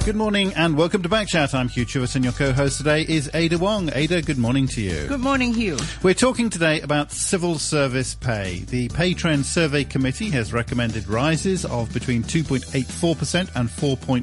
Good morning and welcome to Backchat. I'm Hugh Chivers and your co-host today is Ada Wong. Ada, good morning to you. Good morning, Hugh. We're talking today about civil service pay. The Pay Trend Survey Committee has recommended rises of between 2.84% and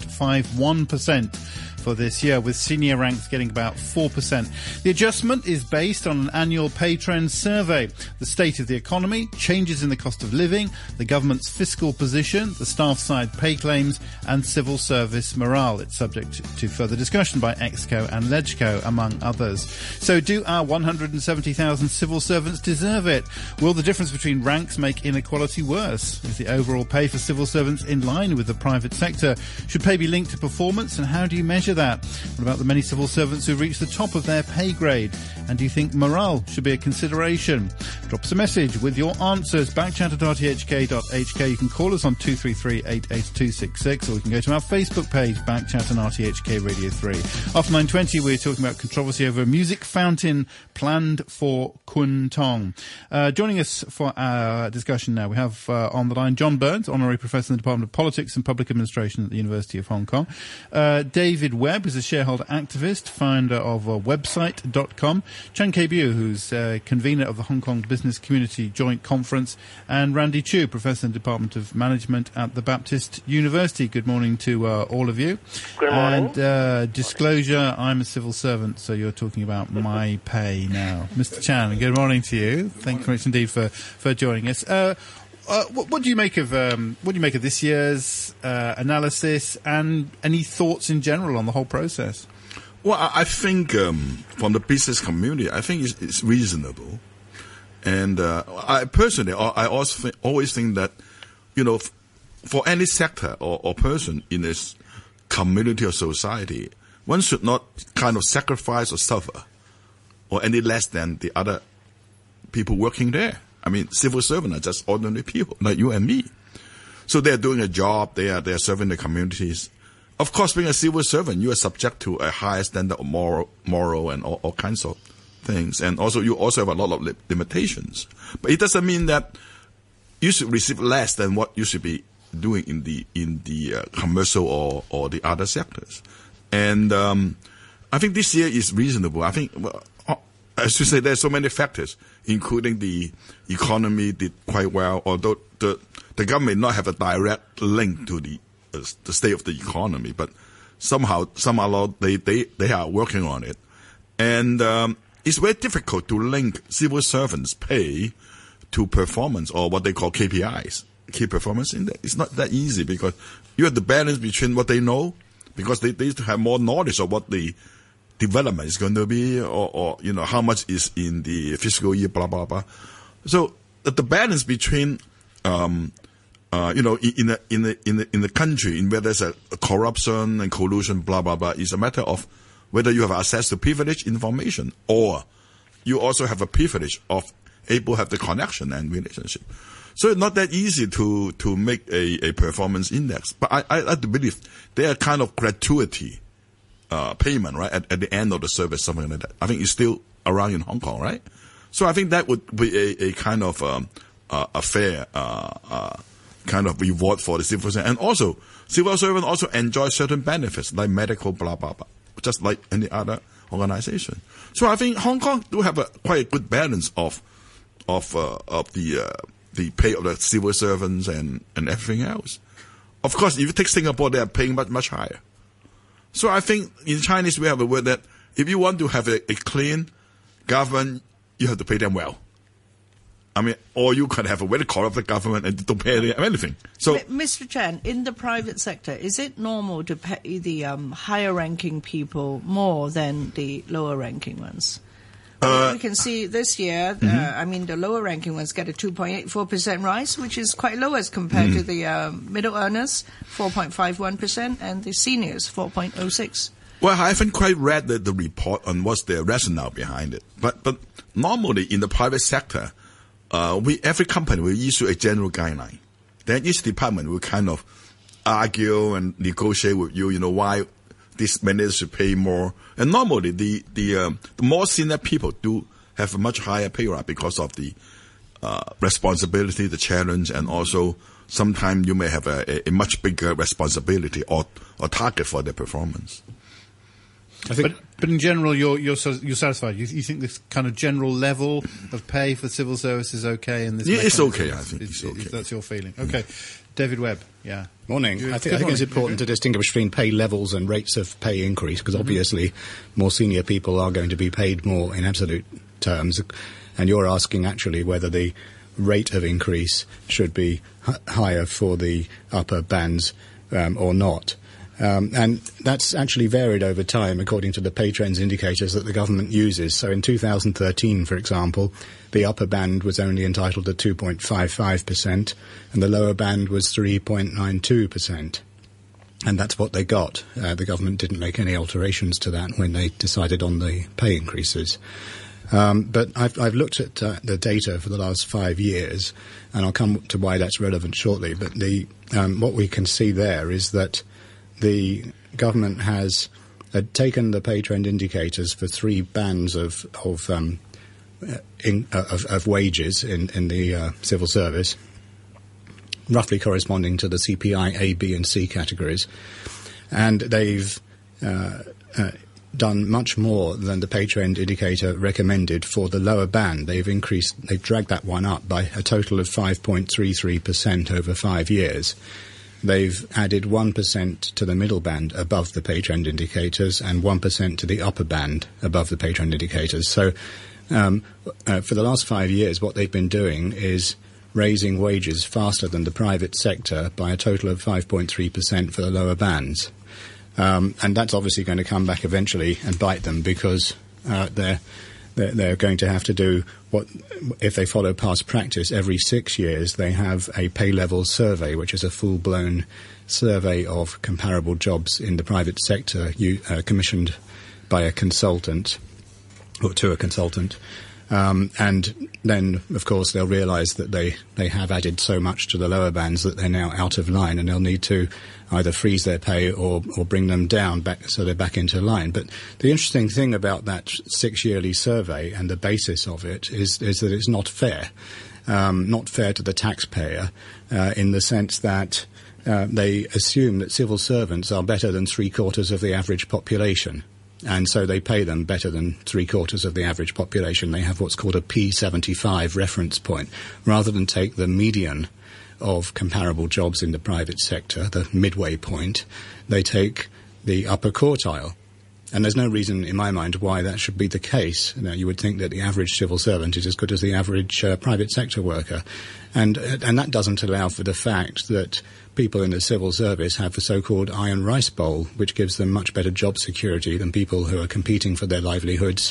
4.51% for this year, with senior ranks getting about 4%. The adjustment is based on an annual pay trend survey, the state of the economy, changes in the cost of living, the government's fiscal position, the staff side pay claims, and civil service morale. It's subject to further discussion by EXCO and LegCo, among others. So do our 170,000 civil servants deserve it? Will the difference between ranks make inequality worse? Is the overall pay for civil servants in line with the private sector? Should pay be linked to performance, and how do you measure that? What about the many civil servants who reach the top of their pay grade? And do you think morale should be a consideration? Drop us a message with your answers. Backchat@rthk.hk. You can call us on 233-88266, or you can go to our Facebook page, Backchat and RTHK Radio 3. After 9:20, we're talking about controversy over a music fountain planned for Kwun Tong. Joining us for our discussion now, we have on the line John Burns, Honorary Professor in the Department of Politics and Public Administration at the University of Hong Kong. David Webb is a shareholder activist, founder of website.com. Chan K-Biu, who's convener of the Hong Kong Business Community Joint Conference. And Randy Chu, Professor in the Department of Management at the Baptist University. Good morning to all of you. Good morning. And disclosure, I'm a civil servant, so you're talking about my pay now. Mr. Chan, good morning to you. Thank you very much indeed for joining us. What do you make of this year's analysis, and any thoughts in general on the whole process? Well, I think from the business community, I think it's reasonable, and I personally, I also always think that, for any sector or person in this community or society, one should not kind of sacrifice or suffer, or any less than the other people working there. I mean, civil servants are just ordinary people like you and me. So they're doing a job, they are serving the communities. Of course, being a civil servant, you are subject to a higher standard of moral and all kinds of things. And also, you also have a lot of limitations. But it doesn't mean that you should receive less than what you should be doing in the commercial or the other sectors. And I think this year is reasonable. I think, as you say, there's so many factors, including the economy did quite well, although the government may not have a direct link to the state of the economy, but somehow they are working on it. And it's very difficult to link civil servants' pay to performance, or what they call KPIs, key performance index. It's not that easy, because you have to balance between what they know, because they need to have more knowledge of what the development is going to be, or how much is in the fiscal year, blah blah blah. So the balance between in the country, in where there's a corruption and collusion, blah blah blah, is a matter of whether you have access to privileged information, or you also have a privilege of able to have the connection and relationship. So it's not that easy to make a performance index. But I like to believe there are kind of gratuity payment, right, at the end of the service, something like that. I think it's still around in Hong Kong, right? So I think that would be a kind of a fair kind of reward for the civil servant. And also, civil servants also enjoy certain benefits, like medical, blah, blah, blah, just like any other organization. So I think Hong Kong do have quite a good balance of the pay of the civil servants and everything else. Of course, if you take Singapore, they are paying much, much higher. So I think in Chinese we have a word that if you want to have a clean government, you have to pay them well. I mean, or you can have a very corrupt government and don't pay them anything. So, Mr. Chan, in the private sector, is it normal to pay the higher-ranking people more than the lower-ranking ones? We can see this year, the lower-ranking ones get a 2.84% rise, which is quite low as compared to the middle earners, 4.51%, and the seniors, 4.06%. Well, I haven't quite read the report on what's the rationale behind it. But normally in the private sector, every company will issue a general guideline. Then each department will kind of argue and negotiate with you, why this manager should pay more. And normally the more senior people do have a much higher pay rate because of the responsibility, the challenge, and also sometimes you may have a much bigger responsibility or target for their performance. I think, but in general, you're satisfied. You think this kind of general level of pay for civil service is okay? And this it's okay. I think it's okay. That's your feeling. Okay, David Webb. Yeah. Morning. I think it's important to distinguish between pay levels and rates of pay increase, because obviously more senior people are going to be paid more in absolute terms, and you're asking actually whether the rate of increase should be higher for the upper bands or not. And that's actually varied over time according to the pay trends indicators that the government uses. So in 2013, for example, the upper band was only entitled to 2.55% and the lower band was 3.92%. And that's what they got. The government didn't make any alterations to that when they decided on the pay increases. But I've looked at the data for the last 5 years, and I'll come to why that's relevant shortly. But what we can see there is that the government has taken the pay trend indicators for 3 bands of wages in the civil service, roughly corresponding to the CPI A, B, and C categories, and they've done much more than the pay trend indicator recommended for the lower band. They've dragged that one up by a total of 5.33% over 5 years. They've added 1% to the middle band above the pay trend indicators and 1% to the upper band above the pay trend indicators. So for the last 5 years, what they've been doing is raising wages faster than the private sector by a total of 5.3% for the lower bands. And that's obviously going to come back eventually and bite them, because they're going to have to do what, if they follow past practice, every 6 years they have a pay level survey, which is a full-blown survey of comparable jobs in the private sector commissioned by a consultant or to a consultant. And then, of course, they'll realise that they have added so much to the lower bands that they're now out of line, and they'll need to either freeze their pay or bring them down back so they're back into line. But the interesting thing about that 6-yearly survey and the basis of it is that it's not fair. Not fair to the taxpayer in the sense that they assume that civil servants are better than 3/4 of the average population. And so they pay them better than 3/4 of the average population. They have what's called a P75 reference point. Rather than take the median of comparable jobs in the private sector, the midway point, they take the upper quartile. And there's no reason in my mind why that should be the case. Now, you would think that the average civil servant is as good as the average private sector worker. And that doesn't allow for the fact that people in the civil service have the so-called iron rice bowl, which gives them much better job security than people who are competing for their livelihoods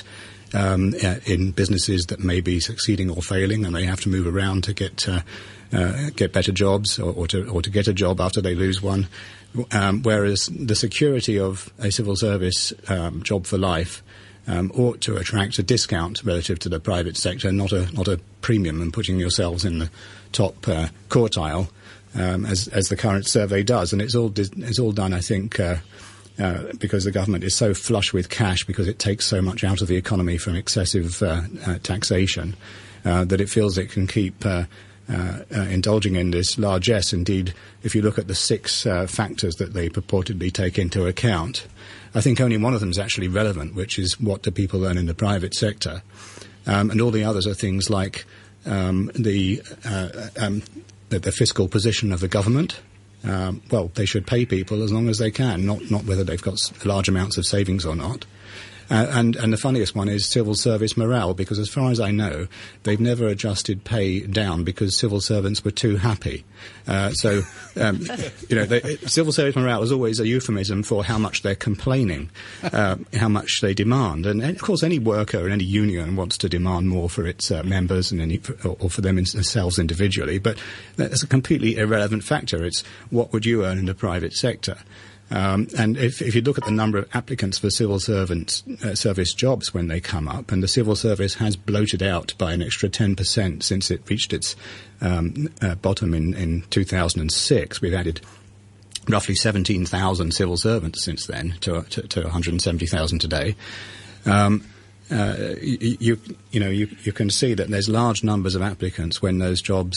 in businesses that may be succeeding or failing, and they have to move around to get better jobs or to get a job after they lose one. Whereas the security of a civil service job for life ought to attract a discount relative to the private sector, not a premium, and putting yourselves in the top quartile, as the current survey does. And it's all done, I think, because the government is so flush with cash, because it takes so much out of the economy from excessive taxation, that it feels it can keep indulging in this largesse. Indeed, if you look at the 6 factors that they purportedly take into account, I think only one of them is actually relevant, which is what do people earn in the private sector. And all the others are things like the fiscal position of the government. Well, they should pay people as long as they can, not whether they've got large amounts of savings or not. And the funniest one is civil service morale, because as far as I know, they've never adjusted pay down because civil servants were too happy. Civil service morale is always a euphemism for how much they're complaining, how much they demand. And of course, any worker and any union wants to demand more for its members and or for themselves individually. But that's a completely irrelevant factor. It's what would you earn in the private sector? And if you look at the number of applicants for civil service jobs when they come up, and the civil service has bloated out by an extra 10% since it reached its bottom in 2006. We've added roughly 17,000 civil servants since then to 170,000 today. You can see that there's large numbers of applicants when those jobs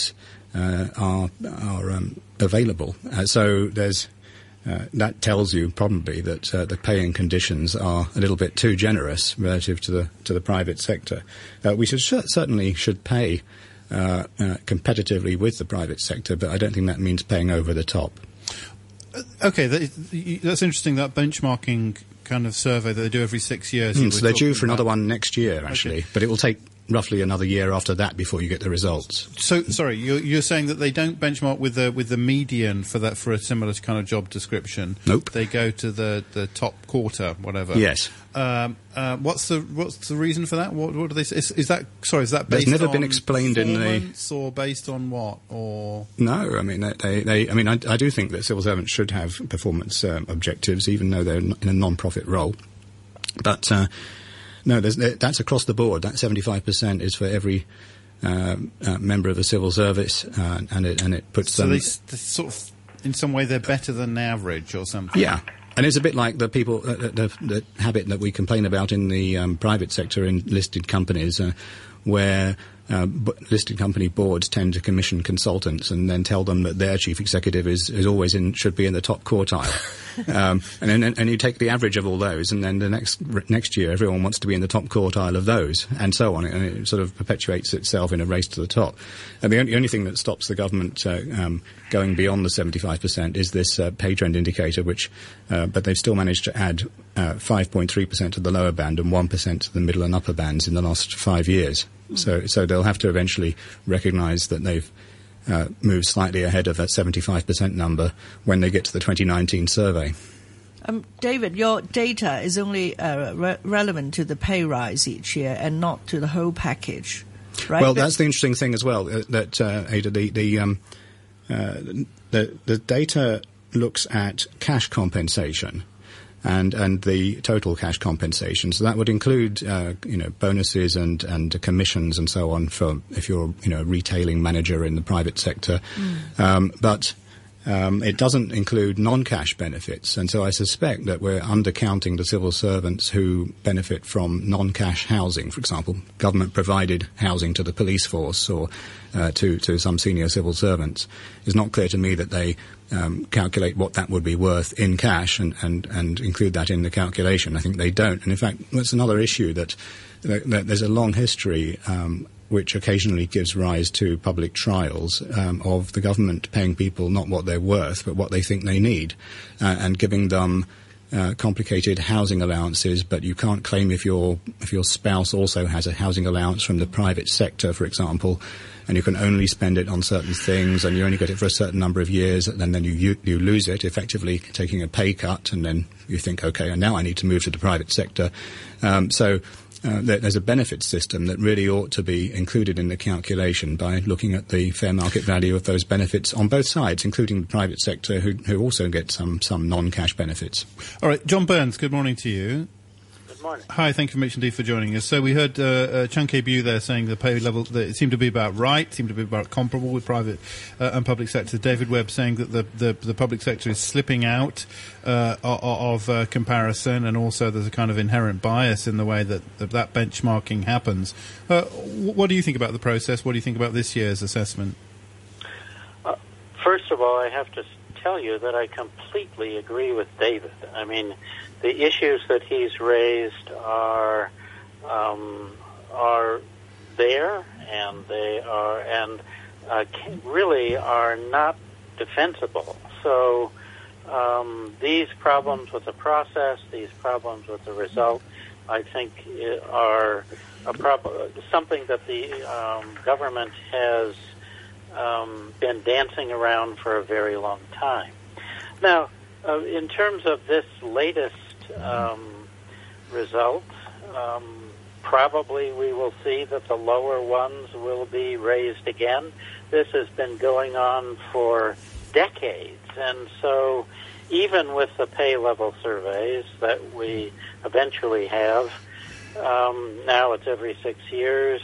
are available. So there's that tells you probably that the pay and conditions are a little bit too generous relative to the private sector. We certainly should pay competitively with the private sector, but I don't think that means paying over the top. Okay, that's interesting, that benchmarking kind of survey that they do every 6 years. So they're due for another one next year, actually, but it will take roughly another year after that before you get the results. So, sorry, you're saying that they don't benchmark with the median for a similar kind of job description? Nope. They go to the top quarter, whatever. Yes. What's the reason for that? What do they say? Is that based There's never on been explained performance or based on what? Or no, I mean I do think that civil servants should have performance objectives, even though they're in a non-profit role. But no, that's across the board. That 75% is for every member of the civil service, and it puts them. So they sort of, in some way, they're better than average or something. Yeah. And it's a bit like the people, the habit that we complain about in the private sector in listed companies, where listed company boards tend to commission consultants and then tell them that their chief executive is always should be in the top quartile. And you take the average of all those, and then the next year everyone wants to be in the top quartile of those, and so on. And it sort of perpetuates itself in a race to the top. And the only thing that stops the government going beyond the 75% is this pay trend indicator, but they've still managed to add 5.3% to the lower band and 1% to the middle and upper bands in the last 5 years. So they'll have to eventually recognise that they've moved slightly ahead of that 75% number when they get to the 2019 survey. David, your data is only relevant to the pay rise each year and not to the whole package, right? Well, that's the interesting thing as well, that Ada, the data looks at cash compensation and the total cash compensation. So that would include, bonuses and commissions and so on for if you're, a retailing manager in the private sector. But it doesn't include non-cash benefits. And so I suspect that we're undercounting the civil servants who benefit from non-cash housing. For example, government provided housing to the police force or to some senior civil servants. It's not clear to me that they calculate what that would be worth in cash and include that in the calculation. I think they don't. And in fact, that's another issue that there's a long history which occasionally gives rise to public trials of the government paying people not what they're worth but what they think they need, and giving them complicated housing allowances, but you can't claim if your spouse also has a housing allowance from the private sector, for example, and you can only spend it on certain things, and you only get it for a certain number of years, and then you lose it, effectively taking a pay cut, and then you think, okay, and now I need to move to the private sector. There's a benefit system that really ought to be included in the calculation by looking at the fair market value of those benefits on both sides, including the private sector, who also get some non-cash benefits. All right, John Burns, good morning to you. Good morning. Hi, thank you very much indeed for joining us. So we heard Chan Kei-biu there saying the pay level, that it seemed to be about right, seemed to be about comparable with private and public sector. David Webb saying that the public sector is slipping out of comparison, and also there's a kind of inherent bias in the way that benchmarking happens. What do you think about the process? What do you think about this year's assessment? First of all, I have to tell you that I completely agree with David. I mean, the issues that he's raised are there, and they are really are not defensible. So these problems with the process, these problems with the result, I think are something that the government has been dancing around for a very long time. Now, in terms of this latest result, probably we will see that the lower ones will be raised again. This has been going on for decades, and so even with the pay level surveys that we eventually have, now it's every 6 years,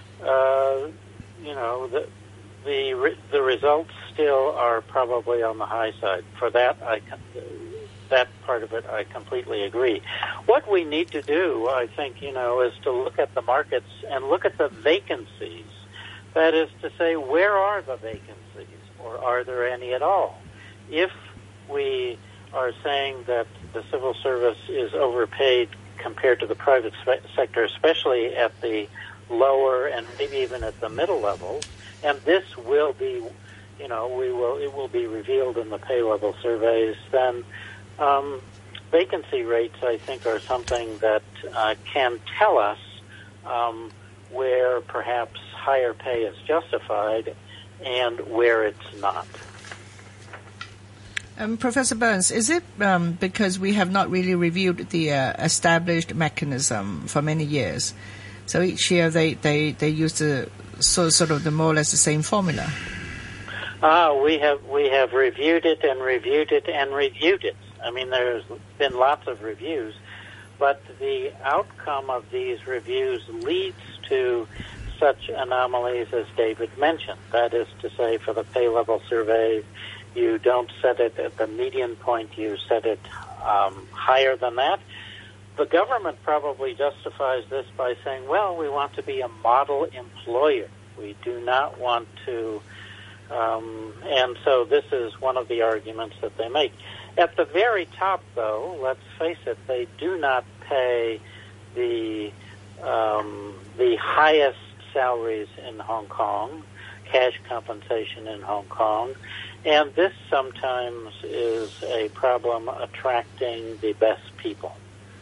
the results still are probably on the high side. For that, that part of it, I completely agree. What we need to do, I think, is to look at the markets and look at the vacancies That is to say, where are the vacancies, or are there any at all? If we are saying that the civil service is overpaid compared to the private sector, especially at the lower and maybe even at the middle levels, and this will be, it will be revealed in the pay level surveys, then vacancy rates, I think, are something that can tell us where perhaps higher pay is justified and where it's not. Professor Burns, is it because we have not really reviewed the established mechanism for many years? So each year they use the sort of the more or less the same formula. We have reviewed it and reviewed it and reviewed it. I mean, there's been lots of reviews, but the outcome of these reviews leads to such anomalies as David mentioned. That is to say, for the pay level survey, you don't set it at the median point, you set it higher than that. The government probably justifies this by saying, well, we want to be a model employer. We do not want to, and so this is one of the arguments that they make. At the very top, though, let's face it, they do not pay the highest salaries in Hong Kong, cash compensation in Hong Kong, and this sometimes is a problem attracting the best people.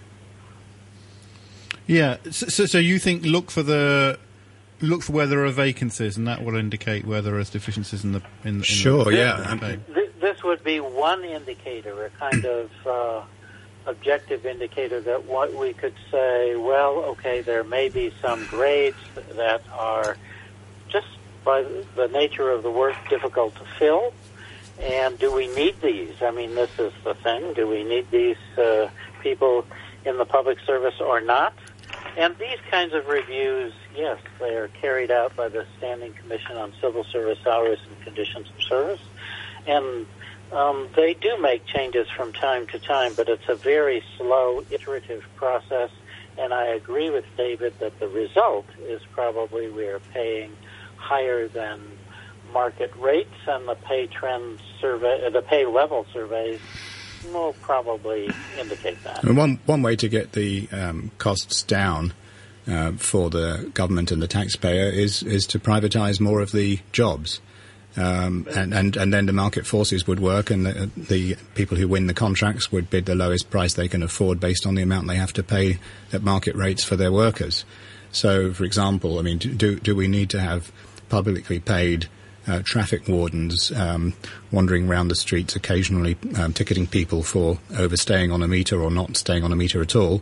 Yeah, so you think look for where there are vacancies, and that will indicate where there are deficiencies in the Sure, yeah. This would be one indicator, a kind of objective indicator that what we could say, well, okay, there may be some grades that are just by the nature of the work difficult to fill, and do we need these? I mean, this is the thing. Do we need these people in the public service or not? And these kinds of reviews, yes, they are carried out by the Standing Commission on Civil Service Salaries and Conditions of Service, and they do make changes from time to time, but it's a very slow, iterative process, and I agree with David that the result is probably we are paying higher than market rates, and the pay trend survey, the pay level surveys will probably indicate that. And one way to get the costs down for the government and the taxpayer is to privatise more of the jobs. And then the market forces would work, and the people who win the contracts would bid the lowest price they can afford based on the amount they have to pay at market rates for their workers. So, for example, I mean, do we need to have publicly paid traffic wardens wandering around the streets occasionally ticketing people for overstaying on a meter or not staying on a meter at all?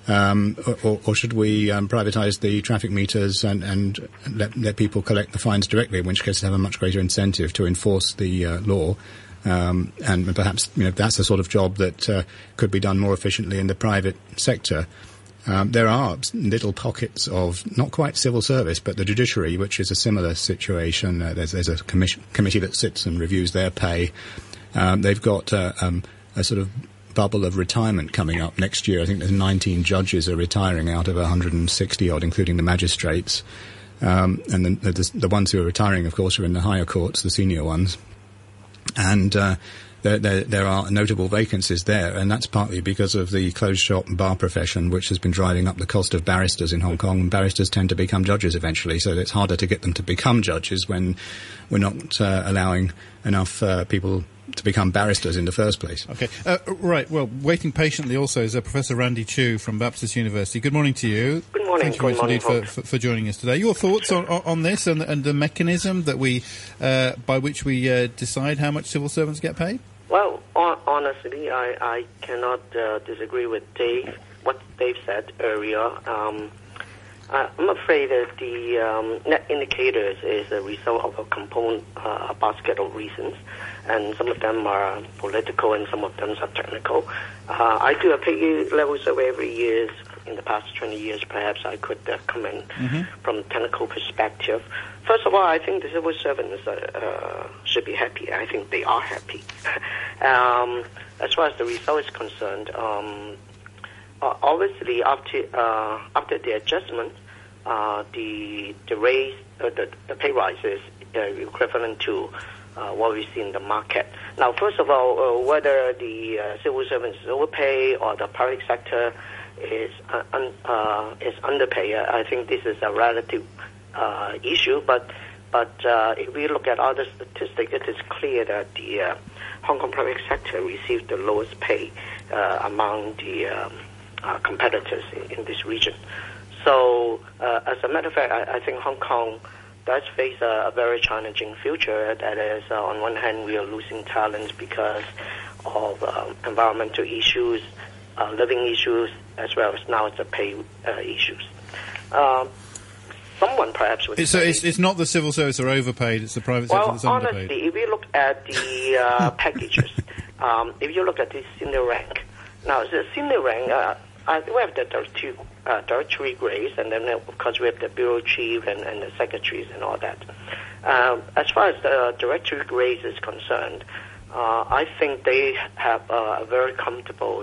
Or should we privatise the traffic meters and let people collect the fines directly, in which case they have a much greater incentive to enforce the law? And perhaps that's the sort of job that could be done more efficiently in the private sector. There are little pockets of not quite civil service, but the judiciary, which is a similar situation. There's a committee that sits and reviews their pay. They've got a sort of bubble of retirement coming up next year. I think there's 19 judges are retiring out of 160 odd, including the magistrates. And the ones who are retiring, of course, are in the higher courts, the senior ones. And there are notable vacancies there, and that's partly because of the closed shop and bar profession, which has been driving up the cost of barristers in Hong Kong. And barristers tend to become judges eventually, so it's harder to get them to become judges when we're not allowing enough people to become barristers in the first place. Okay, right. Well, waiting patiently also is Professor Randy Chu from Baptist University. Good morning to you. Good morning. Thank you very much indeed for joining us today. Your thoughts on this and the mechanism that we by which we decide how much civil servants get paid? Well, honestly, I cannot disagree with what Dave said earlier. I'm afraid that the net indicators is a result of a basket of reasons, and some of them are political and some of them are technical. I do a pay level survey every year. In the past 20 years, perhaps I could comment from a technical perspective. First of all, I think the civil servants should be happy. I think they are happy. As far as the result is concerned, obviously after the adjustment, the raise, the pay rises equivalent to what we see in the market. Now, first of all, whether the civil servants is overpaid or the public sector is underpaid, I think this is a relative issue. But if we look at other statistics, it is clear that the Hong Kong public sector received the lowest pay among the competitors in this region. So, as a matter of fact, I think Hong Kong does face a very challenging future. That is, on one hand, we are losing talents because of environmental issues, living issues, as well as now it's the pay issues. Someone perhaps would say... So it's not the civil service are overpaid, it's the private sector that's underpaid. Well, honestly, if you look at the packages, if you look at the senior rank, now the senior rank, we have the directory grades, and then of course we have the bureau chief and the secretaries and all that. As far as the directory grades is concerned, I think they have a very comfortable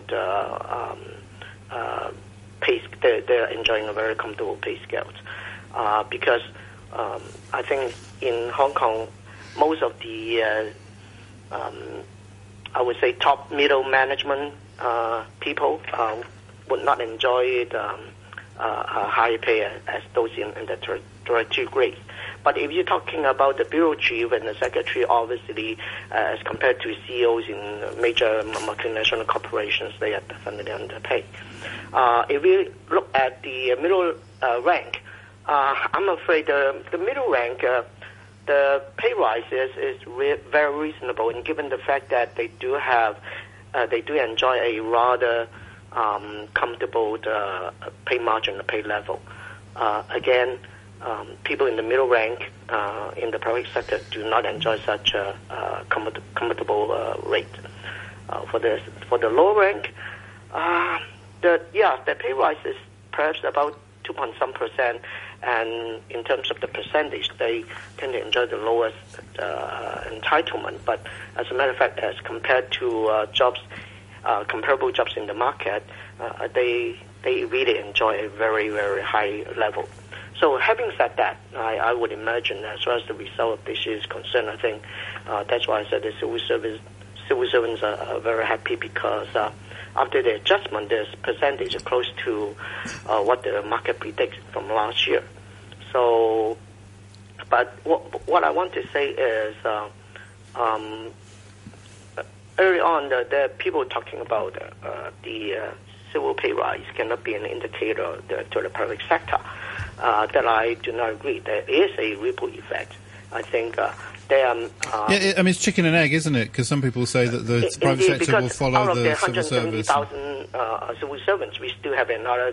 pay. They're enjoying a very comfortable pay scale, because I think in Hong Kong, most of the I would say top middle management people would not enjoy a higher pay as those in the directory grades. But if you're talking about the bureau chief and the secretary, obviously, as compared to CEOs in major multinational corporations, they are definitely underpaid. If we look at the middle rank, I'm afraid the middle rank, the pay rise is very reasonable, and given the fact that they do enjoy a rather comfortable pay margin, the pay level. Again, people in the middle rank in the private sector do not enjoy such a comfortable rate. For the low rank, the pay rise is perhaps about 2.some%, and in terms of the percentage, they tend to enjoy the lowest entitlement. But as a matter of fact, as compared to jobs, comparable jobs in the market, they really enjoy a very, very high level. So having said that, I would imagine as far as the result of this year is concerned, I think that's why I said the civil servants are very happy, because after the adjustment, this percentage is close to what the market predicts from last year. So, but what I want to say is early on, the people talking about the civil pay rise cannot be an indicator to the private sector. That I do not agree. There is a ripple effect. I think it's chicken and egg, isn't it? Because some people say that the private sector will follow the civil service. Out of the 170,000 civil servants, we still have another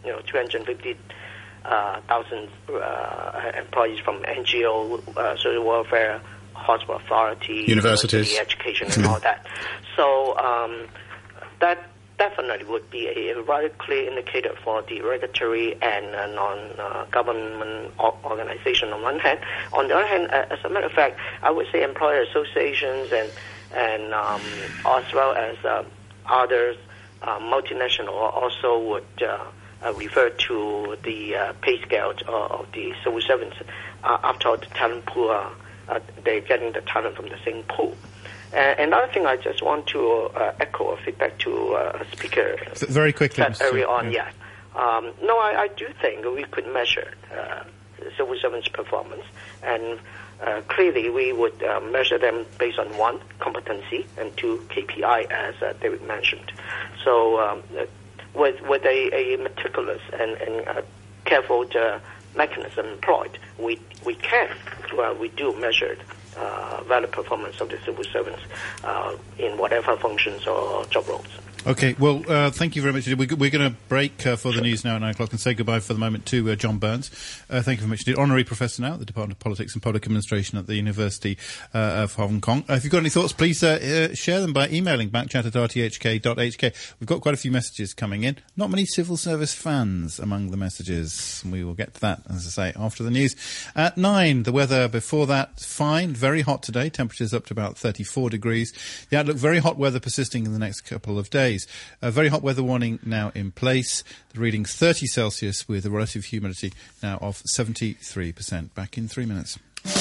250,000 employees from NGO, social welfare, hospital authority, universities, education, and all that. So that definitely would be a rather clear indicator for the regulatory and non-government organization on one hand. On the other hand, as a matter of fact, I would say employer associations and as well as others, multinational, also would refer to the pay scale of the civil servants. After all, the talent pool, they're getting the talent from the same pool. Another thing I just want to echo or feedback to a speaker very quickly said early on. Yeah. No, I do think we could measure civil servants' performance, and clearly we would measure them based on 1, competency, and 2, KPI, as David mentioned. So with a meticulous and careful mechanism employed, we do measure valid performance of the civil servants in whatever functions or job roles. Okay, well, thank you very much. We're going to break for the news now at 9 o'clock and say goodbye for the moment to John Burns. Thank you very much indeed. Honorary Professor now at the Department of Politics and Public Administration at the University of Hong Kong. If you've got any thoughts, please share them by emailing backchat@rthk.hk. We've got quite a few messages coming in. Not many civil service fans among the messages. We will get to that, as I say, after the news. At 9, the weather before that, fine, very hot today. Temperatures up to about 34 degrees. The outlook, very hot weather persisting in the next couple of days. days. A very hot weather warning now in place. The reading 30 Celsius with a relative humidity now of 73%. Back in 3 minutes.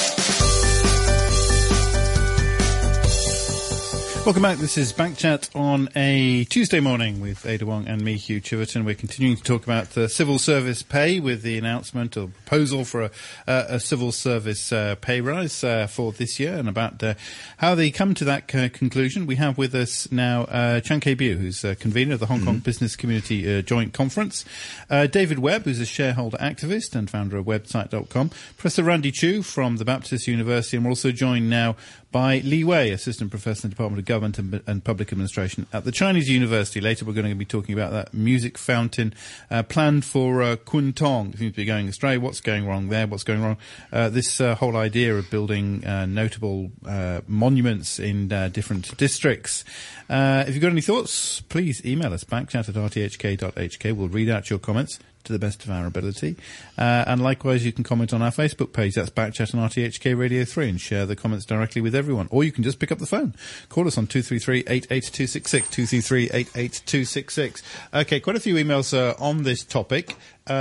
Welcome back. This is Backchat on a Tuesday morning with Ada Wong and me, Hugh Chiverton. We're continuing to talk about civil service pay with the announcement or proposal for a civil service pay rise for this year, and about how they come to that conclusion. We have with us now Chan Kei-biu, who's convener of the Hong Kong Business Community Joint Conference, David Webb, who's a shareholder activist and founder of website.com, Professor Randy Chu from the Baptist University, and we're also joined now by Li Wei, Assistant Professor in the Department of Government and Public Administration at the Chinese University. Later we're going to be talking about that music fountain planned for Kwun Tong. It seems to be going astray. What's going wrong there? What's going wrong? This whole idea of building notable monuments in different districts. If you've got any thoughts, please email us, backchat@rthk.hk. We'll read out your comments to the best of our ability. And likewise, you can comment on our Facebook page. That's Backchat on RTHK Radio 3, and share the comments directly with everyone. Or you can just pick up the phone. Call us on 233-88266, 233-88266. Okay, quite a few emails on this topic.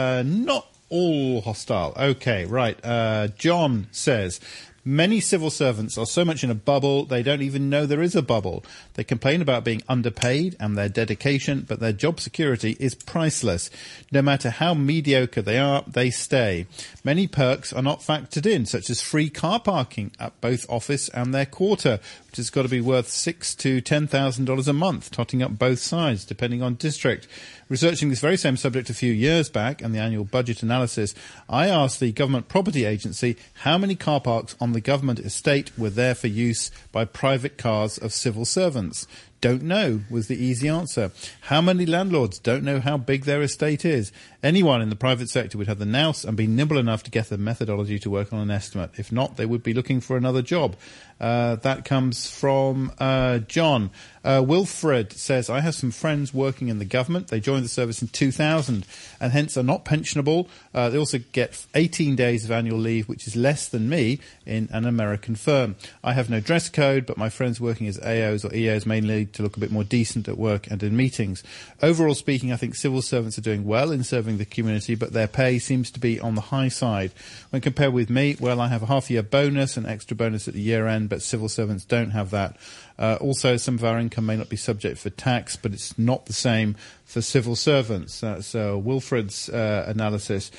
Not all hostile. Okay, right. John says, many civil servants are so much in a bubble, they don't even know there is a bubble. They complain about being underpaid and their dedication, but their job security is priceless. No matter how mediocre they are, they stay. Many perks are not factored in, such as free car parking at both office and their quarter, which has got to be worth $6,000 to $10,000 a month, totting up both sides, depending on district. Researching this very same subject a few years back and the annual budget analysis, I asked the Government Property Agency how many car parks on the government estate were there for use by private cars of civil servants. Don't know was the easy answer. How many landlords don't know how big their estate is? Anyone in the private sector would have the nous and be nimble enough to get the methodology to work on an estimate. If not, they would be looking for another job. That comes from John. Wilfred says, I have some friends working in the government. They joined the service in 2000 and hence are not pensionable. They also get 18 days of annual leave, which is less than me in an American firm. I have no dress code, but my friends working as AOs or EOs mainly to look a bit more decent at work and in meetings. Overall speaking, I think civil servants are doing well in serving the community, but their pay seems to be on the high side. When compared with me, well, I have a half-year bonus, an extra bonus at the year end, but civil servants don't have that. Also, some of our income may not be subject for tax, but it's not the same for civil servants. That's Wilfred's analysis.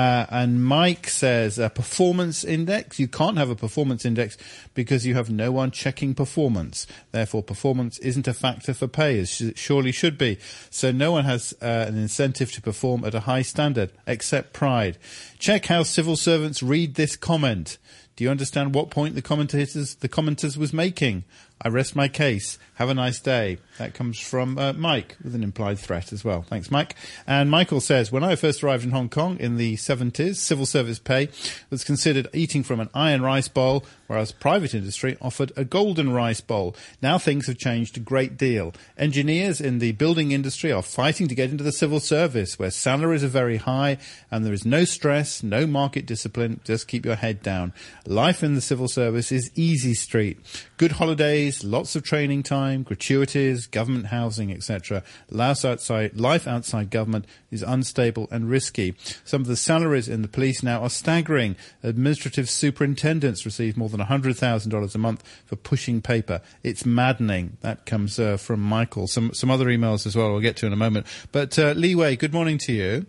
And Mike says, a performance index. You can't have a performance index because you have no one checking performance. Therefore, performance isn't a factor for pay, as it surely should be. So no one has an incentive to perform at a high standard, except pride. Check how civil servants read this comment. Do you understand what point the commenters was making? I rest my case. Have a nice day. That comes from Mike, with an implied threat as well. Thanks, Mike. And Michael says, when I first arrived in Hong Kong in the 70s, civil service pay was considered eating from an iron rice bowl, whereas private industry offered a golden rice bowl. Now things have changed a great deal. Engineers in the building industry are fighting to get into the civil service, where salaries are very high and there is no stress, no market discipline. Just keep your head down. Life in the civil service is easy street. Good holidays, lots of training time, gratuities, government housing, etc. Life outside government is unstable and risky. Some of the salaries in the police now are staggering. Administrative superintendents receive more than $100,000 a month for pushing paper. It's maddening. That comes from Michael. Some other emails as well we'll get to in a moment. But Li Wei, good morning to you.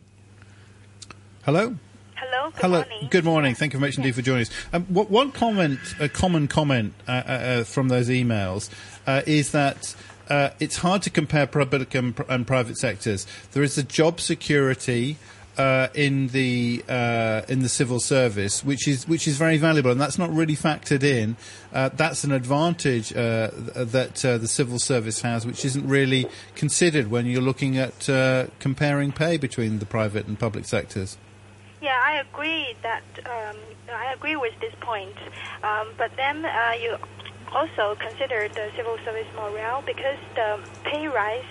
Hello? Good morning. Good morning. Thank you very much indeed for joining us. One comment, a common comment from those emails, is that it's hard to compare public and private sectors. There is a job security in the civil service, which is very valuable, and that's not really factored in. That's an advantage that the civil service has, which isn't really considered when you're looking at comparing pay between the private and public sectors. Yeah, I agree that I agree with this point. But then you also consider the civil service morale, because the pay rise,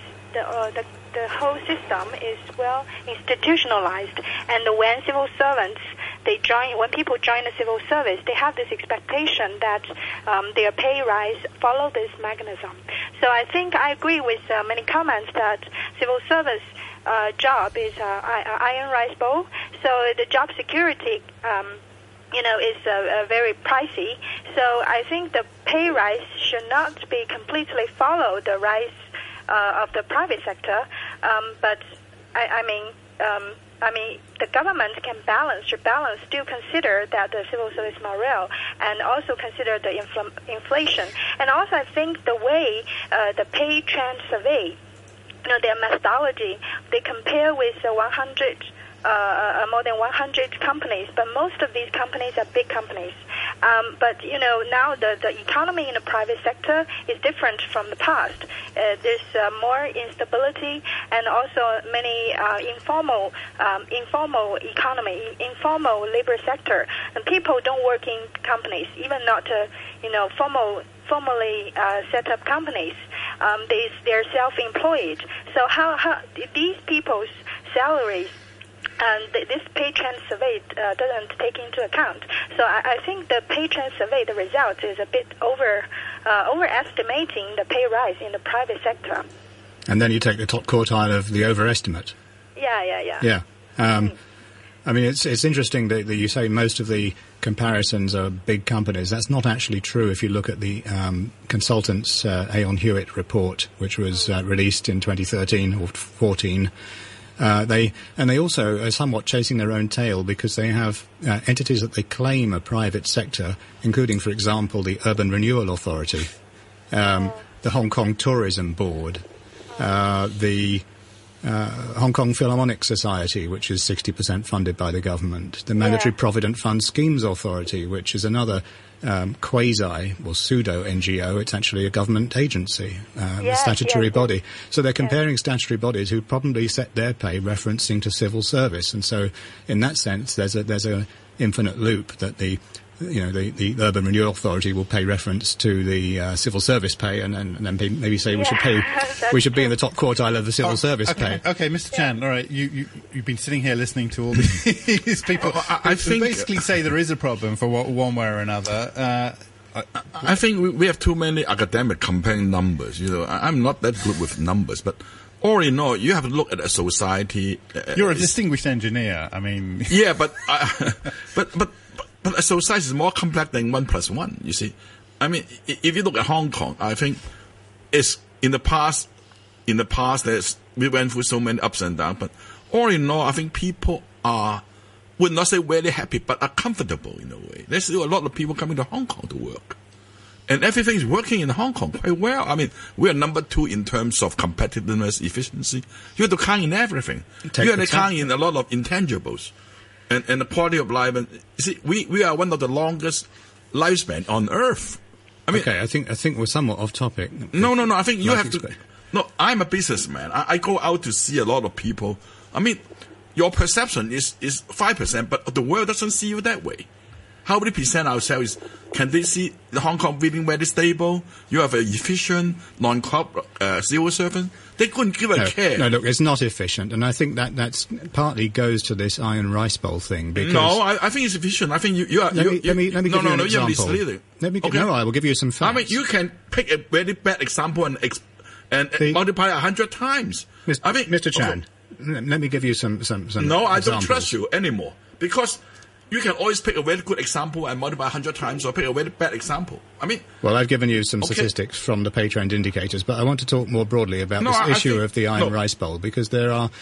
the whole system is well institutionalized, and when civil servants when people join the civil service, they have this expectation that their pay rise follow this mechanism. So I think I agree with many comments that civil service job is iron rice bowl. So the job security, is very pricey. So I think the pay rise should not be completely follow the rise of the private sector. But I mean, the government should balance, still consider that the civil service morale, and also consider the inflation. And also, I think the way the pay trend survey, their methodology, they compare with more than 100 companies, but most of these companies are big companies. But now the economy in the private sector is different from the past. There's more instability, and also many informal economy, informal labor sector, and people don't work in companies, even not formally set up companies. They're self-employed. So how these people's salaries, this pay trend survey doesn't take into account. So I think the pay trend survey, the result is a bit overestimating the pay rise in the private sector. And then you take the top quartile of the overestimate. Yeah. I mean, it's interesting that you say most of the comparisons are big companies. That's not actually true if you look at the consultants' Aon Hewitt report, which was released in 2013 or 14. They also are somewhat chasing their own tail because they have entities that they claim are private sector, including, for example, the Urban Renewal Authority, the Hong Kong Tourism Board, the Hong Kong Philharmonic Society, which is 60% funded by the government, the Mandatory Provident Fund Schemes Authority, which is another quasi or pseudo NGO. It's actually a government agency, a statutory body. So they're comparing statutory bodies who probably set their pay referencing to civil service, and so in that sense, there's a infinite loop that the Urban Renewal Authority will pay reference to the civil service pay, and then maybe say we should be in the top quartile of the civil service pay. Okay, Mr. Chan, all right, you've been sitting here listening to all these people who basically say there is a problem for one way or another. I think we have too many academic comparing numbers. I'm not that good with numbers, but all in all, you have to look at a society. You're a distinguished engineer. I mean, yeah, but a society is more complex than 1 + 1, you see. I mean, if you look at Hong Kong, I think it's in the past, we went through so many ups and downs, but all in all, I think people would not say very happy, but are comfortable in a way. There's still a lot of people coming to Hong Kong to work. And everything is working in Hong Kong quite well. I mean, we are number 2 in terms of competitiveness, efficiency. You have to count in everything. You have to count in a lot of intangibles. And the quality of life. And you see, we are one of the longest lifespan on Earth. I mean, okay, I think we're somewhat off topic. No. I think you have to. No, I'm a businessman. I go out to see a lot of people. I mean, your perception is 5%, but the world doesn't see you that way. How many percent ourselves can they see the Hong Kong being very stable? You have an efficient, non-corrupt civil servant. They couldn't give a care. No, look, it's not efficient, and I think that's partly goes to this iron rice bowl thing. Because I think it's efficient. I think you are. Let me give you an example. You're misleading. I will give you some facts. I mean, you can pick a very bad example and multiply 100 times. Mr. Chan, let me give you some No, I examples. don't trust you anymore, because you can always pick a very good example and multiply 100 times, or pick a very bad example. I mean, well, I've given you some statistics from the pay trend indicators, but I want to talk more broadly about this issue of the iron rice bowl, because there are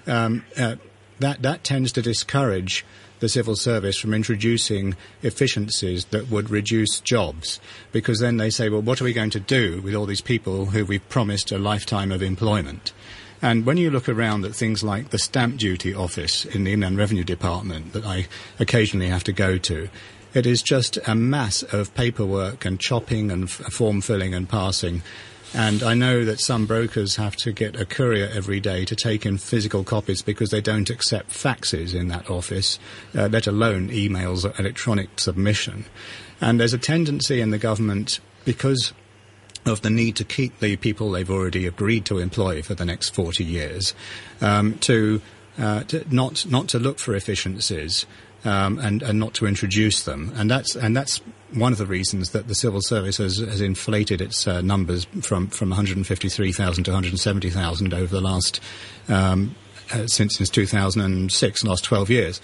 that tends to discourage the civil service from introducing efficiencies that would reduce jobs, because then they say, well, what are we going to do with all these people who we've promised a lifetime of employment? And when you look around at things like the stamp duty office in the Inland Revenue Department that I occasionally have to go to, it is just a mass of paperwork and chopping and form filling and passing. And I know that some brokers have to get a courier every day to take in physical copies because they don't accept faxes in that office, let alone emails or electronic submission. And there's a tendency in the government, because of the need to keep the people they've already agreed to employ for the next 40 years, to not to look for efficiencies, and not to introduce them. And that's one of the reasons that the civil service has inflated its numbers from 153,000 to 170,000 over the last since 2006, last 12 years.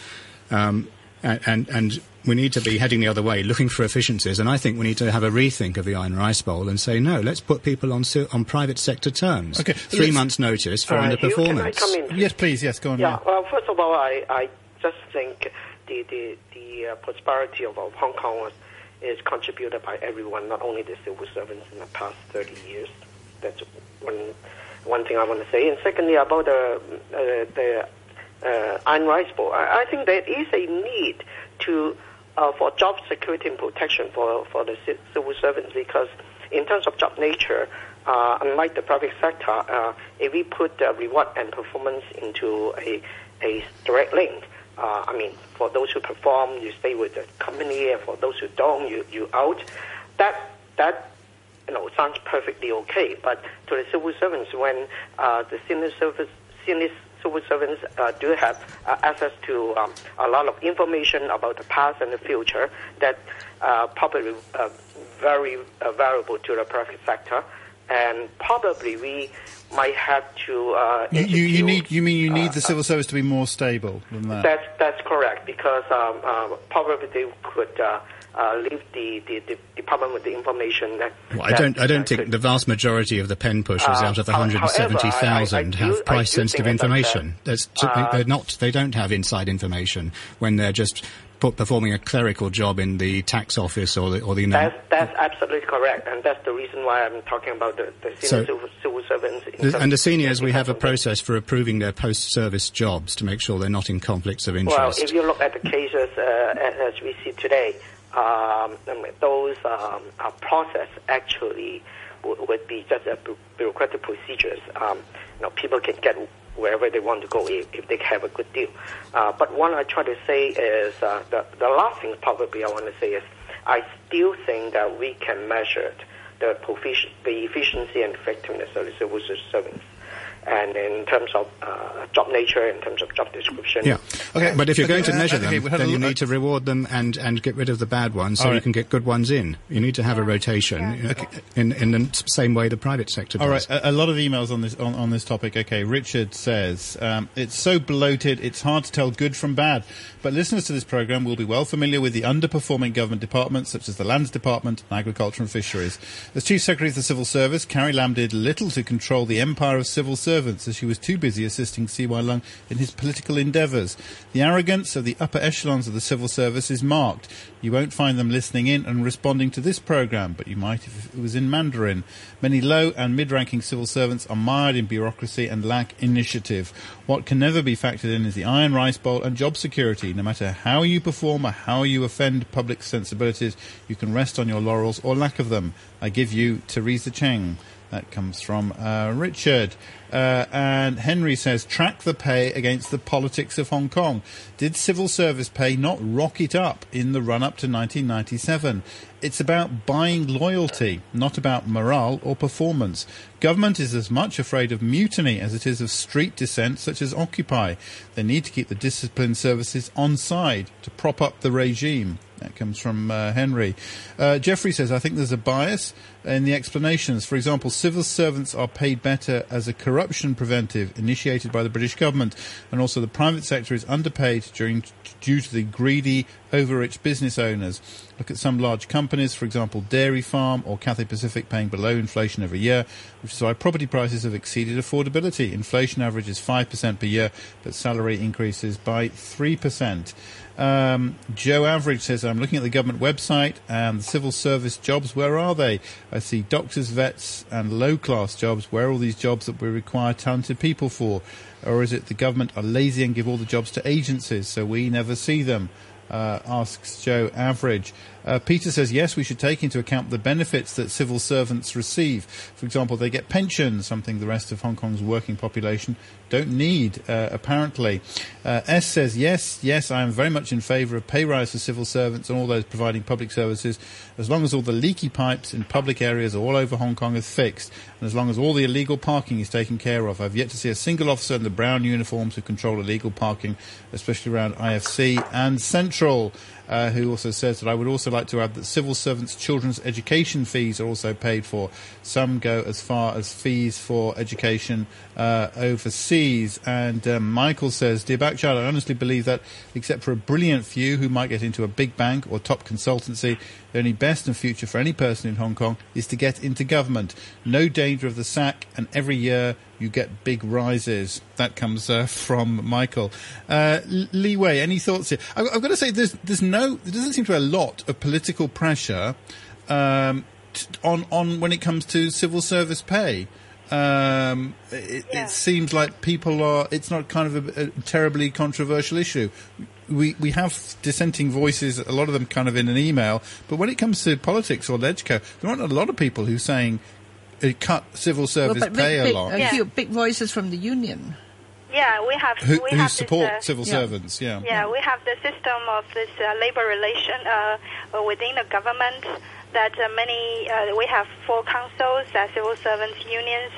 And we need to be heading the other way, looking for efficiencies. And I think we need to have a rethink of the Iron Rice Bowl and say, no, let's put people on private sector terms. Okay, 3 months' notice for underperformance. Can I come in? Yes, please. Yes, go on. Yeah. Well, first of all, I just think the prosperity of Hong Kong is contributed by everyone, not only the civil servants in the past 30 years. That's one thing I want to say. And secondly, about the Iron Rice Bowl, I think there is a need to for job security and protection for the civil servants, because in terms of job nature, unlike the private sector, if we put reward and performance into a direct link, I mean, for those who perform, you stay with the company, and for those who don't, you out. That sounds perfectly okay. But to the civil servants, when the senior civil servants do have access to a lot of information about the past and the future, that probably very valuable to the private sector, and probably we might have to. You need the civil service to be more stable than that. That's correct, because probably they could leave the department with the information that. Well, I don't think the vast majority of the pen pushers out of the 170,000 have price-sensitive information. They don't have inside information when they're just performing a clerical job in the tax office or the. That's absolutely correct, and that's the reason why I'm talking about the senior civil servants. And the seniors, we have a process for approving their post-service jobs to make sure they're not in conflicts of interest. Well, if you look at the cases as we see today, those process actually would be just a bureaucratic procedures. People can get wherever they want to go if they have a good deal. But what I try to say is the last thing probably I want to say is I still think that we can measure the efficiency and effectiveness of the civil servants. And in terms of job nature, in terms of job description. Yeah. Okay, but if you're going to measure them, then you need to reward them and get rid of the bad ones so you can get good ones in. You need to have a rotation in the same way the private sector does. All right, a lot of emails on this topic. Okay, Richard says, it's so bloated, it's hard to tell good from bad. But listeners to this programme will be well familiar with the underperforming government departments, such as the Lands Department and Agriculture and Fisheries. As Chief Secretary of the Civil Service, Carrie Lam did little to control the empire of civil servants, as she was too busy assisting C.Y. Leung in his political endeavours. The arrogance of the upper echelons of the civil service is marked. You won't find them listening in and responding to this programme, but you might if it was in Mandarin. Many low and mid-ranking civil servants are mired in bureaucracy and lack initiative. What can never be factored in is the Iron Rice Bowl and job security. No matter how you perform or how you offend public sensibilities, you can rest on your laurels or lack of them. I give you Teresa Cheng. That comes from Richard. And Henry says, track the pay against the politics of Hong Kong. Did civil service pay not rocket up in the run-up to 1997? It's about buying loyalty, not about morale or performance. Government is as much afraid of mutiny as it is of street dissent such as Occupy. They need to keep the disciplined services on side to prop up the regime. That comes from Henry. Jeffrey says, I think there's a bias in the explanations. For example, civil servants are paid better as a corruption preventive initiated by the British government, and also the private sector is underpaid due to the greedy, over-rich business owners. Look at some large companies, for example, Dairy Farm or Cathay Pacific, paying below inflation every year, which is why property prices have exceeded affordability. Inflation averages 5% per year, but salary increases by 3%. Joe Average says, I'm looking at the government website and the civil service jobs, where are they? I see doctors, vets and low-class jobs. Where are all these jobs that we require talented people for? Or is it the government are lazy and give all the jobs to agencies, so we never see them? asks Joe Average. Peter says, yes, we should take into account the benefits that civil servants receive. For example, they get pensions, something the rest of Hong Kong's working population don't need, apparently. S says, yes, I am very much in favour of pay rise for civil servants and all those providing public services, as long as all the leaky pipes in public areas all over Hong Kong are fixed, and as long as all the illegal parking is taken care of. I've yet to see a single officer in the brown uniforms who control illegal parking, especially around IFC and Central. Who also says that I would also like to add that civil servants' children's education fees are also paid for. Some go as far as fees for education overseas. And Michael says, Dear Backchild, I honestly believe that, except for a brilliant few who might get into a big bank or top consultancy, the only best and future for any person in Hong Kong is to get into government. No danger of the sack, and every year you get big rises. That comes from Michael. Li Wei, any thoughts here? I've got to say, there doesn't seem to be a lot of political pressure on when it comes to civil service pay. It seems like it's not kind of a terribly controversial issue. We have dissenting voices, a lot of them kind of in an email, but when it comes to politics or LegCo, there aren't a lot of people who are saying cut civil service pay a lot. A few big voices from the union. Yeah, we have who support civil servants. Yeah, we have the system of this labor relation within the government. That we have 4 councils that civil servants unions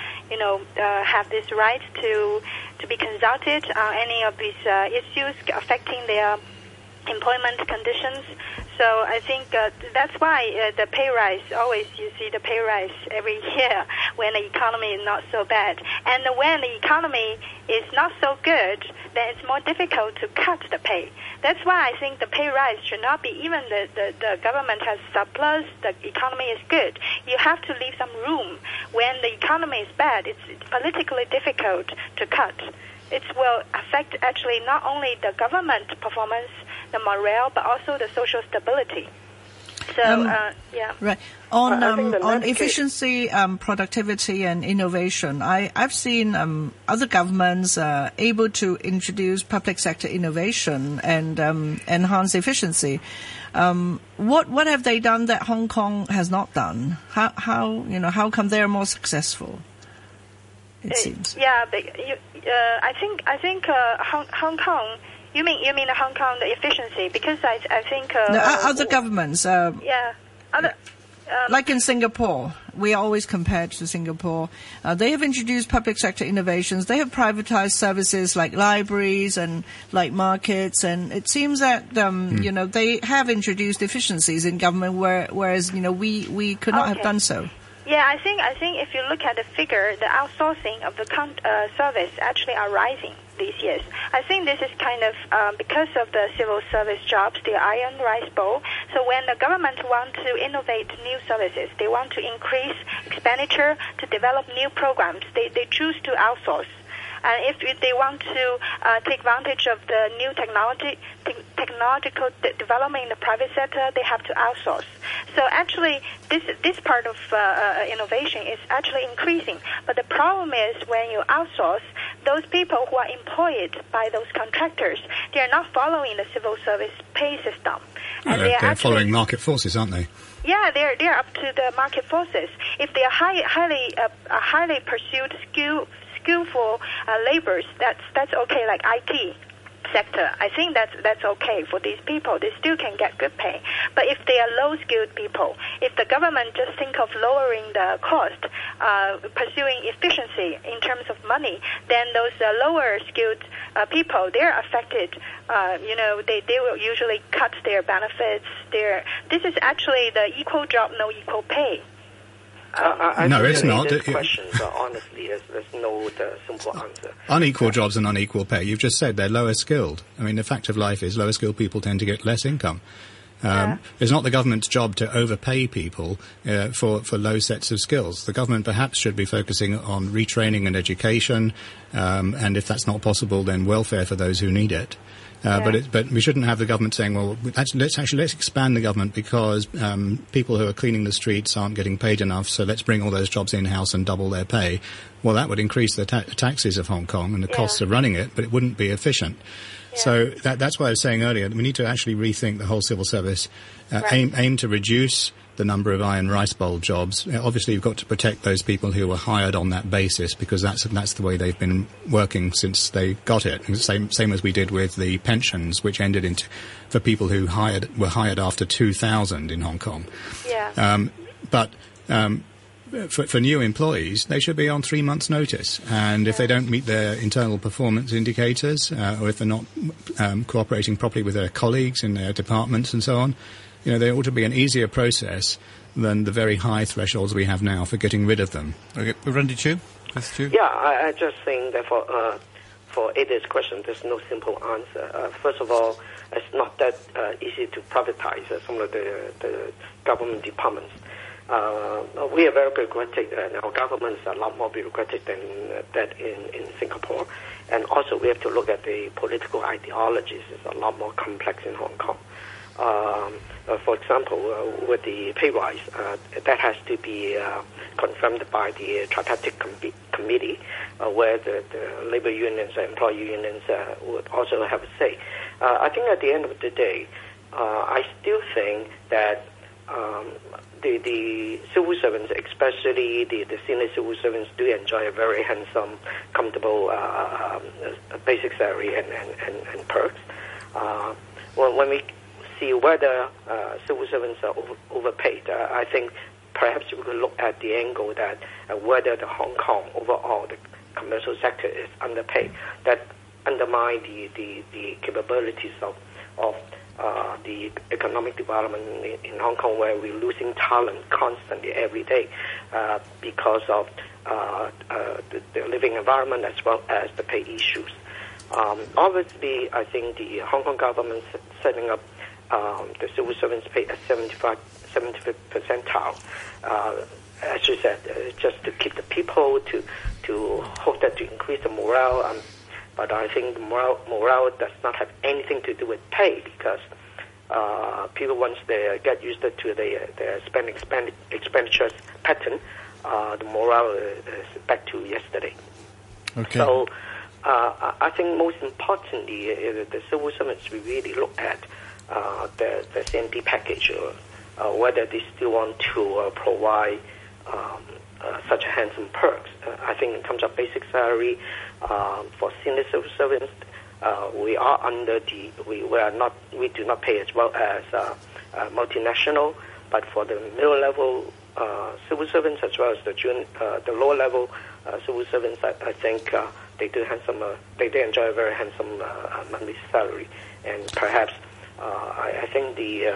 have this right to be consulted on any of these issues affecting their employment conditions. So I think that's why the pay rise, always you see the pay rise every year when the economy is not so bad. And when the economy is not so good, then it's more difficult to cut the pay. That's why I think the pay rise should not be, even the government has surplus, the economy is good. You have to leave some room. When the economy is bad, it's politically difficult to cut. It will affect actually not only the government performance, the morale, but also the social stability. So, Right. On efficiency, productivity, and innovation, I've seen other governments able to introduce public sector innovation and enhance efficiency. What have they done that Hong Kong has not done? How come they're more successful? It seems. Yeah, but I think Hong Kong. You mean the Hong Kong, the efficiency? Because I think other governments. Like in Singapore, we are always compared to Singapore. They have introduced public sector innovations. They have privatized services like libraries and like markets, and it seems that they have introduced efficiencies in government, whereas we could not have done so. Yeah, I think if you look at the figure, the outsourcing of the service actually are rising these years. I think this is kind of because of the civil service jobs, the iron rice bowl. So when the government want to innovate new services, they want to increase expenditure to develop new programs, they choose to outsource. And if they want to take advantage of the new technological development in the private sector, they have to outsource. So actually, this part of innovation is actually increasing. But the problem is when you outsource, those people who are employed by those contractors, they are not following the civil service pay system. And they're following market forces, aren't they? Yeah, they're up to the market forces. If they are highly pursued skillful laborers, that's okay, like IT sector. I think that's okay for these people. They still can get good pay. But if they are low-skilled people, if the government just think of lowering the cost, pursuing efficiency in terms of money, then those lower-skilled people, they're affected. They will usually cut their benefits. This is actually the equal job, no equal pay. No, it's not. Question, but honestly, there's no simple answer. Unequal jobs and unequal pay. You've just said they're lower skilled. I mean, the fact of life is lower skilled people tend to get less income. It's not the government's job to overpay people for low sets of skills. The government perhaps should be focusing on retraining and education, and if that's not possible, then welfare for those who need it. But we shouldn't have the government saying, well, let's expand the government because people who are cleaning the streets aren't getting paid enough, so let's bring all those jobs in-house and double their pay. Well, that would increase the taxes of Hong Kong and the costs of running it, but it wouldn't be efficient. So that's why I was saying earlier that we need to actually rethink the whole civil service, Right. aim to reduce the number of iron rice bowl jobs. Obviously, you've got to protect those people who were hired on that basis, because that's the way they've been working since they got it. And same as we did with the pensions, which ended for people who were hired after 2000 in Hong Kong. Yeah. For new employees, they should be on 3 months' notice. And if they don't meet their internal performance indicators, or if they're not cooperating properly with their colleagues in their departments and so on, there ought to be an easier process than the very high thresholds we have now for getting rid of them. Okay, Randy Chu? Yeah, I just think that for Ada's question, there's no simple answer. First of all, it's not that easy to privatize some of the government departments. We are very bureaucratic, and our governments are a lot more bureaucratic than that in Singapore. And also, we have to look at the political ideologies. It's a lot more complex in Hong Kong. For example, with the pay rise, that has to be confirmed by the tripartite committee, where the labor unions and employee unions would also have a say. I think at the end of the day, I still think that the civil servants, especially the senior civil servants, do enjoy a very handsome, comfortable basic salary and perks. When we see whether civil servants are overpaid, I think perhaps we could look at the angle that whether the Hong Kong overall, the commercial sector is underpaid. That undermine the capabilities of the economic development in Hong Kong, where we're losing talent constantly every day because of the living environment as well as the pay issues. Obviously, I think the Hong Kong government setting up the civil servants pay at 75th percentile, as you said, just to keep the people, to hope that to increase the morale. But I think the morale does not have anything to do with pay, because people, once they get used to their expenditures pattern, the morale is back to yesterday. Okay. So I think most importantly, the civil servants, we really look at the CND package, whether they still want to provide such handsome perks. I think in terms of basic salary, for senior civil servants, we do not pay as well as multinational, but for the middle level civil servants as well as the lower level civil servants, I think they do enjoy a very handsome monthly salary, and perhaps I think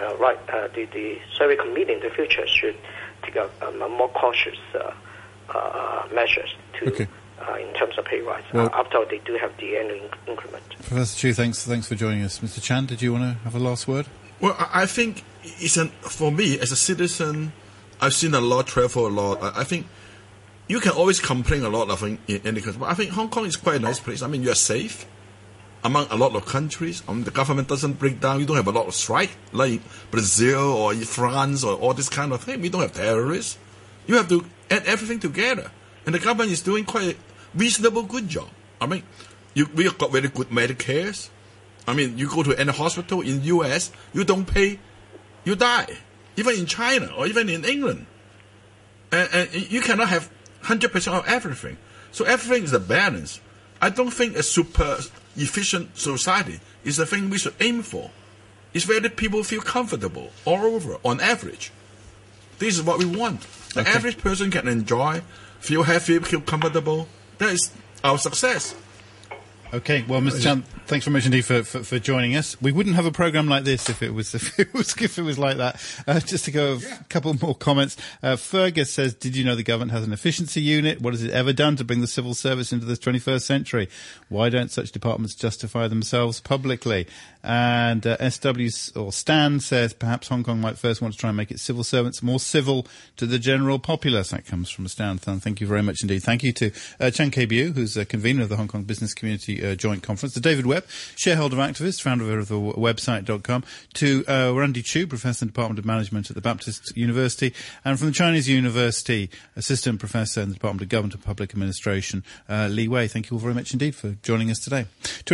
the survey committee in the future should take a more cautious measures to. In terms of pay rise, after they do have the annual increment. Professor Chu, thanks for joining us. Mr. Chan, did you want to have a last word? Well, I think for me, as a citizen, I've seen a lot, travel a lot. I think you can always complain a lot, I think, in any country. But I think Hong Kong is quite a nice place. I mean, you're safe among a lot of countries. The government doesn't break down. You don't have a lot of strike, like Brazil or France or all this kind of thing. We don't have terrorists. You have to add everything together. And the government is doing quite a reasonable good job. I mean, we have got very good Medicares. I mean, you go to any hospital in U.S., you don't pay, you die. Even in China or even in England. And you cannot have 100% of everything. So everything is a balance. I don't think a super efficient society is the thing we should aim for. It's where the people feel comfortable all over, on average. This is what we want. The average person can enjoy, feel happy, feel comfortable. That is our success. Okay, well, Mr. Chan, thanks very much indeed for joining us. We wouldn't have a program like this if it was like that. Just to go a couple more comments. Fergus says, "Did you know the government has an efficiency unit? What has it ever done to bring the civil service into the 21st century? Why don't such departments justify themselves publicly?" And SW or Stan says, "Perhaps Hong Kong might first want to try and make its civil servants more civil to the general populace." That comes from Stan. Thank you very much indeed. Thank you to Chan K-Biu, who's a convener of the Hong Kong Business Community Joint Conference, to David Webb, shareholder activist, founder of the website.com, to Randy Chu, Professor in the Department of Management at the Baptist University, and from the Chinese University, Assistant Professor in the Department of Government and Public Administration, Li Wei. Thank you all very much indeed for joining us today.